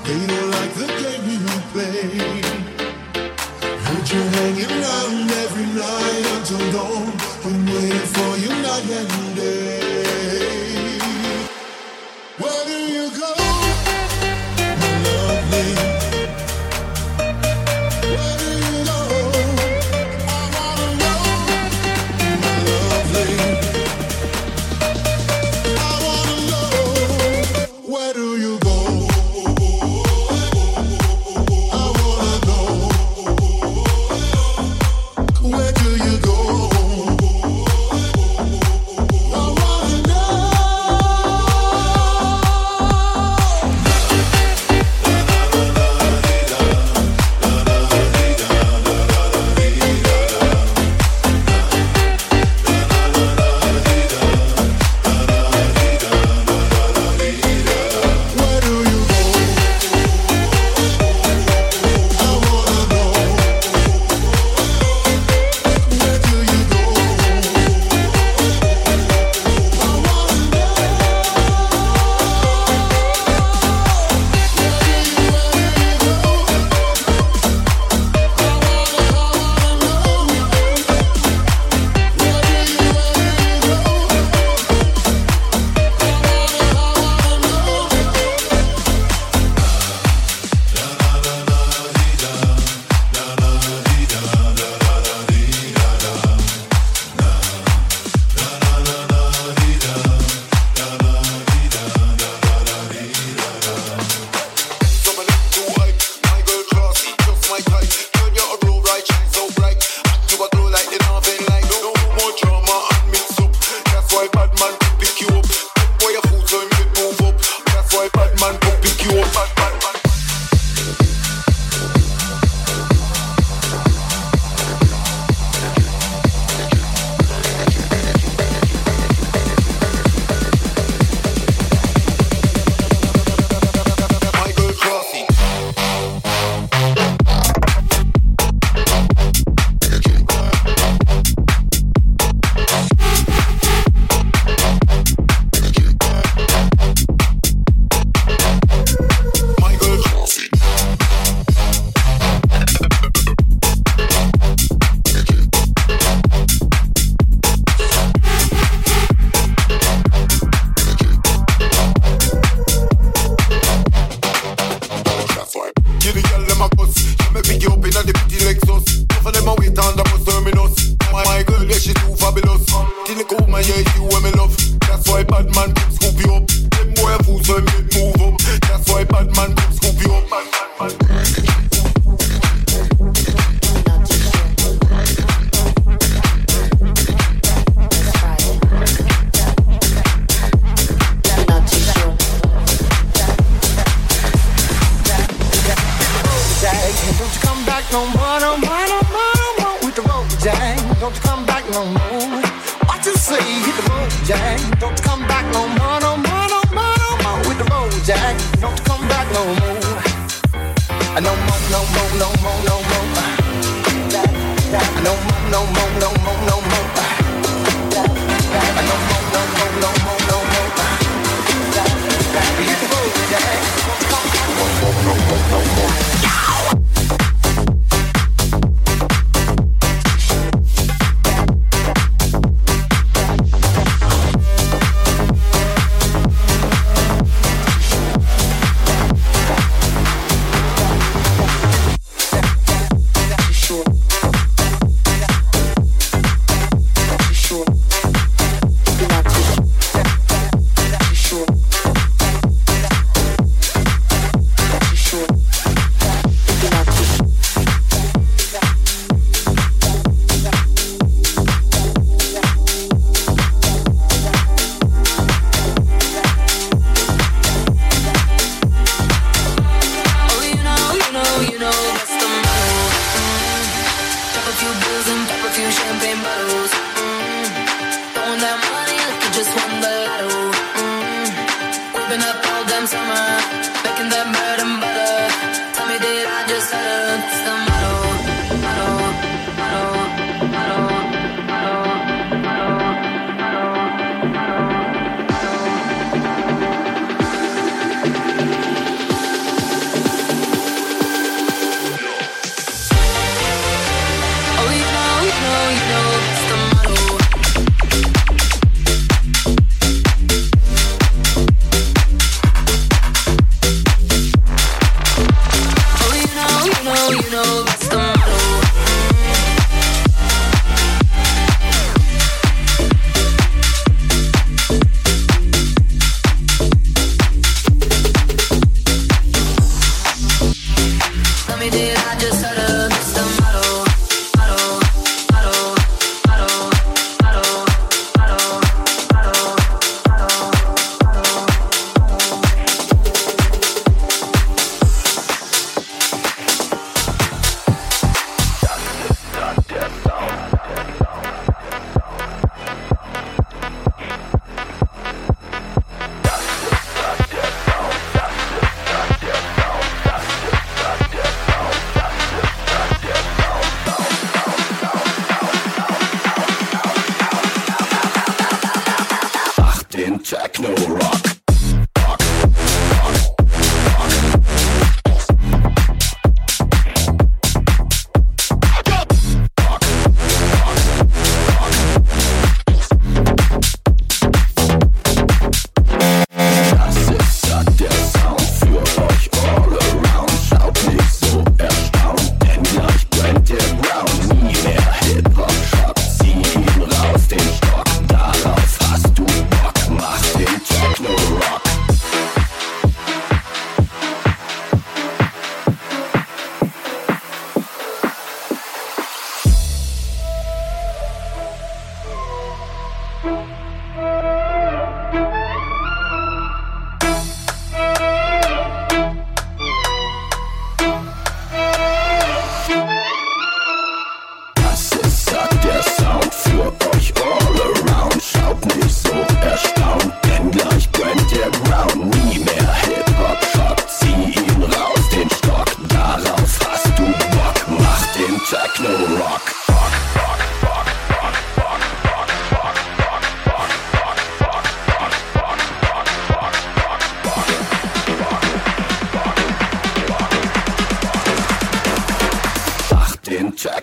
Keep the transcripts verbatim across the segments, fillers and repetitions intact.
They don't like the game you play. Heard you hanging around every night until dawn. Been waiting for you night and day. Where do you go, my lovely? Where do you go? I wanna know, my lovely. I wanna know, where do you go?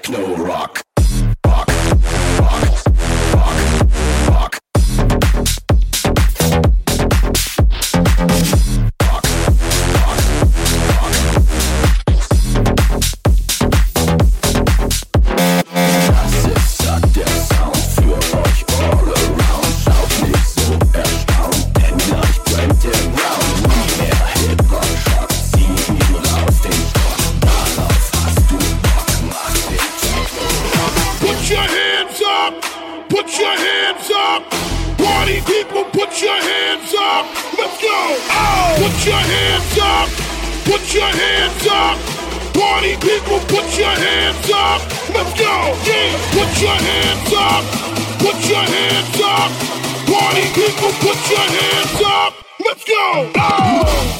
techno rock. Rock, rock, rock, rock. Put your hands up, put your hands up. Party people, put your hands up. Let's go, yeah. Put your hands up, put your hands up. Party people, put your hands up. Let's go, oh.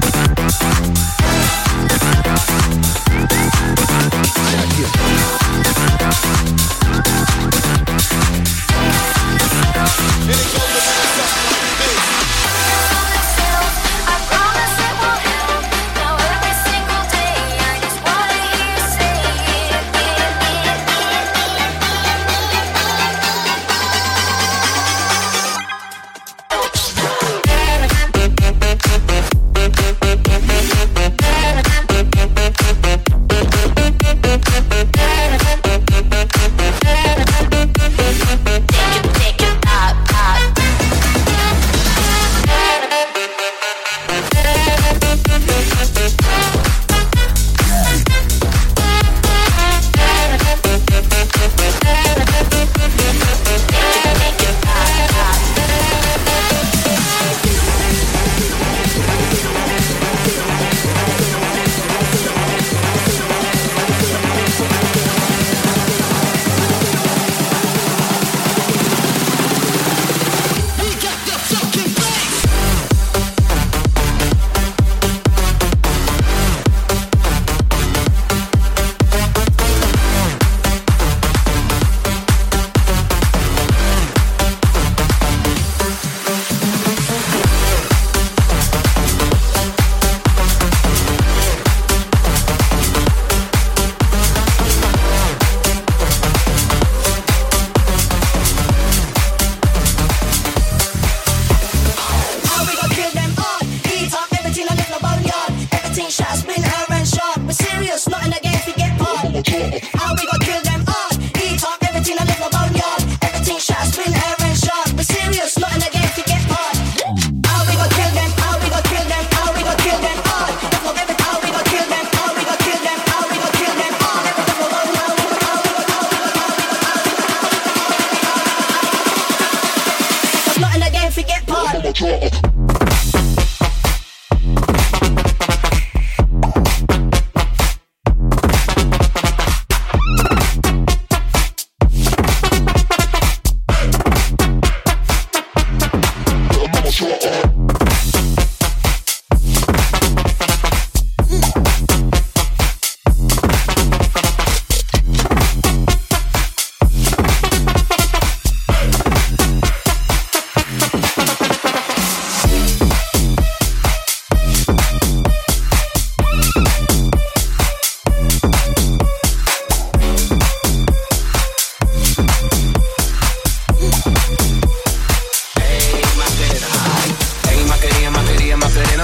Yeah.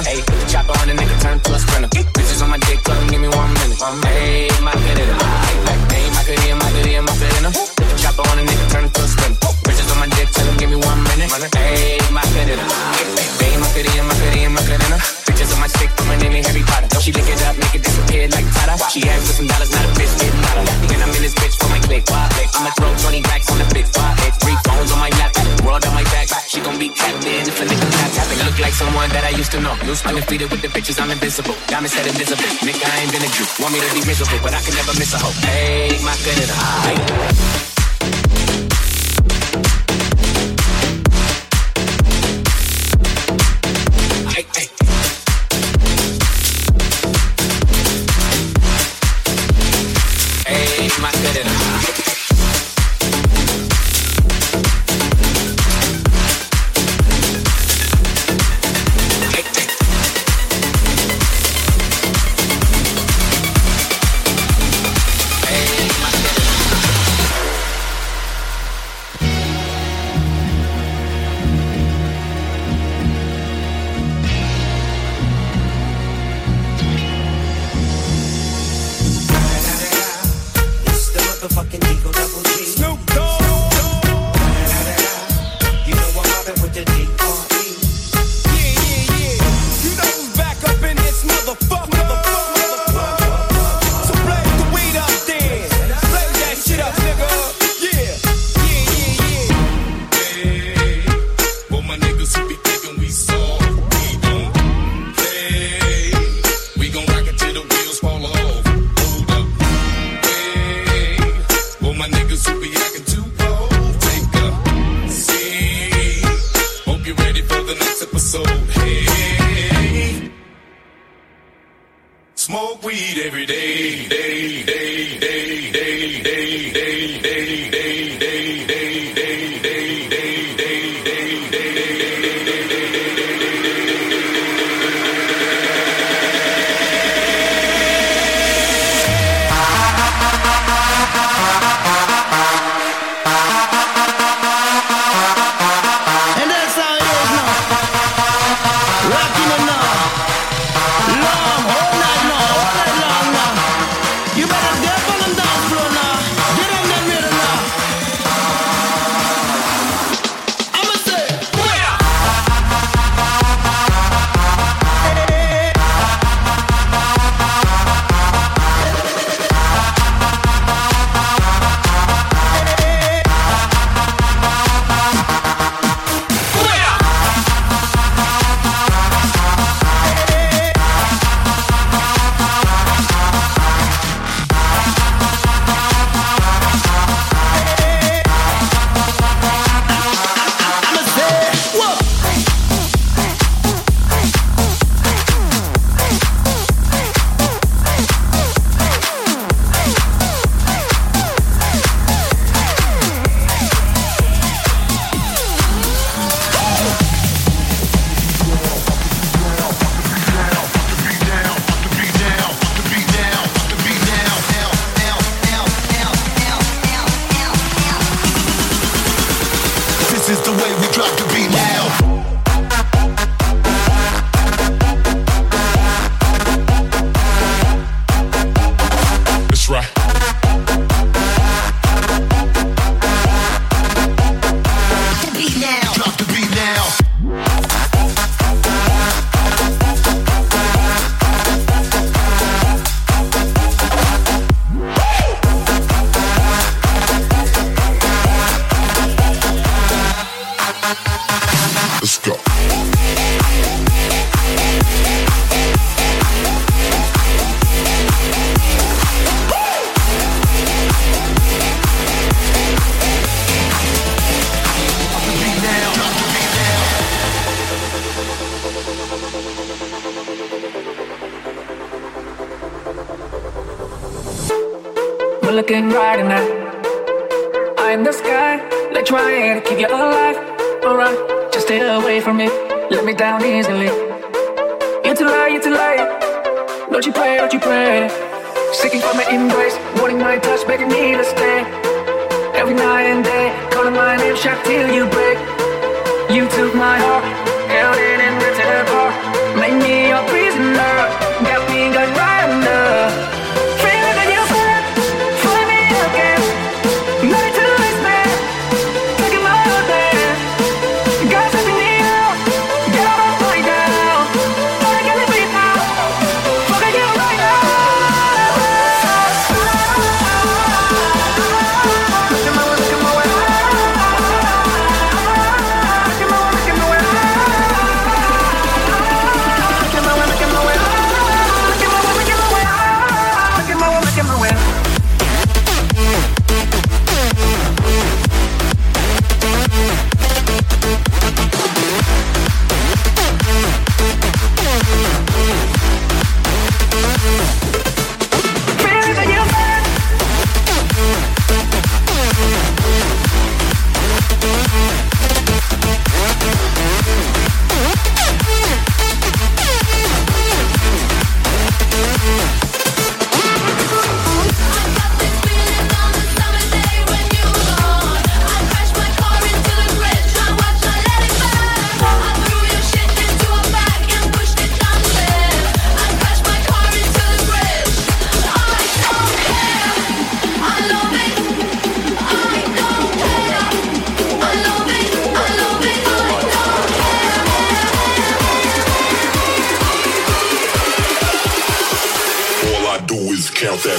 Hey, put the chopper on the nigga, turn to a sprinter. Bitches on my dick, tell them give me one minute. Hey, Macarena. Hey, Macarena, Macarena, Macarena. Put the chopper on the nigga, turn to a sprinter. Bitches on my dick, tell them give me one minute. Hey, Macarena. Hey, Macarena, Macarena, Macarena. Bitches on my stick, put my name in Harry Potter. She lick it up, make it disappear like Tata. She asked for some dollars, not a bitch, getting out of. And I'm in this bitch for my click. I'ma throw twenty racks on the big five. Three phones on my lap, world on my back. She gon' be tapped in if a nigga tap tapping. Look like someone that I used to know. Undefeated with the bitches, I'm invincible. Diamond said invisible. Nigga, I ain't been a Jew. Want me to be miserable, but I can never miss a hoe. Hey, my Canada. Hey. Looking right in that eye in the sky, like trying to keep you alive. Alright, just stay away from me, let me down easily. You too late, you too late. Don't you pray, don't you pray. Seeking for my embrace, wanting my touch, begging me to stay. Every night and day, calling my name, shout till you break. You took my heart, held it and ripped it apart. Made me count that.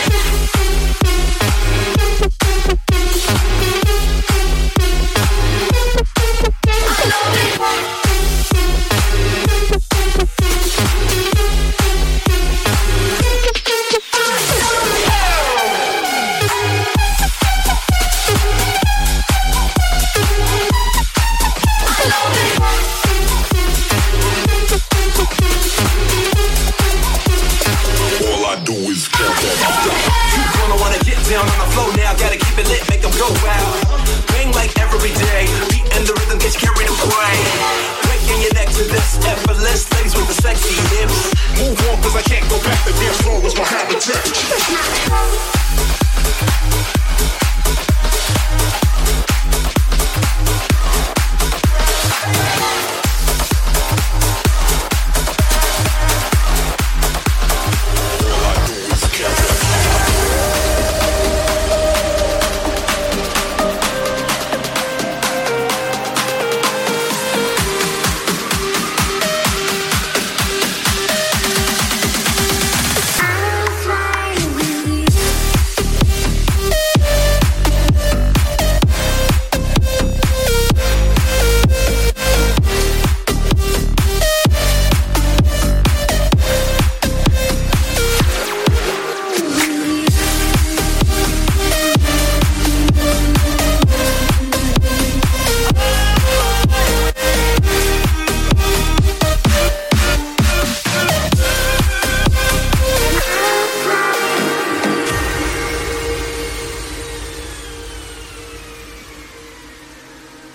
Down on the floor now, gotta keep it lit, make them go wild. Bang like every day, beat and the rhythm gets carried away. Breaking your neck to this effortless, ladies with the sexy hips.